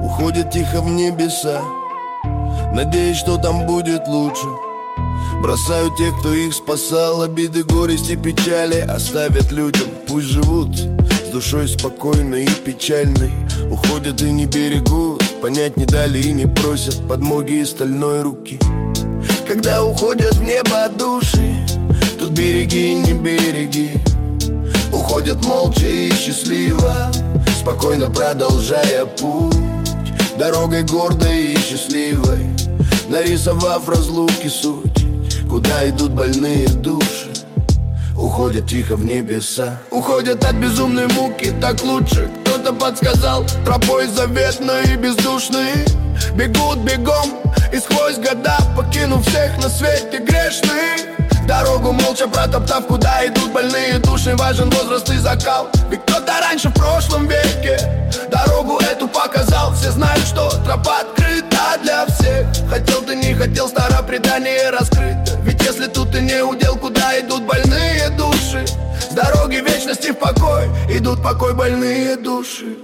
уходят тихо в небеса, надеясь, что там будет лучше. Бросают тех, кто их спасал, обиды, горести, печали оставят людям. Пусть живут с душой спокойной и печальной. Уходят и не берегут, понять не дали и не просят подмоги из стальной руки. Когда уходят в небо души, тут береги и не береги. Уходят молча и счастливо, спокойно продолжая путь, дорогой гордой и счастливой, нарисовав разлуки суть. Куда идут больные души, уходят тихо в небеса. Уходят от безумной муки, так лучше. Кто-то подсказал тропой заветной и бездушной. Бегут бегом и сквозь года, покинув всех на свете грешных. Дорогу молча протоптав, куда идут больные души. Важен возраст и закал, ведь кто-то раньше в прошлом веке дорогу эту показал. Все знают, что тропа открыта для всех. Хотел ты не хотел, старое предание раскрыто. Ведь если тут и не удел, куда идут больные души? С дороги вечности в покой идут в покой больные души.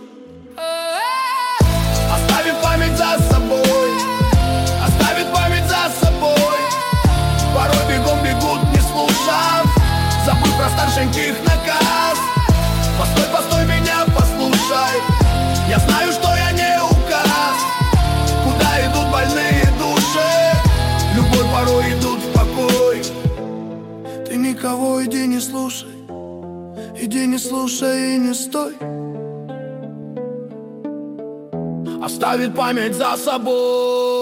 Оставив память за собой, оставит память за собой. Порой бегом бегут, не слушав, забыв про старшеньких наказ. Постой, постой, меня послушай, я знаю, что я не указ. Куда идут больные души? Любой порой идут в покой. Ты никого иди не слушай, иди не слушай и не стой. Оставит память за собой.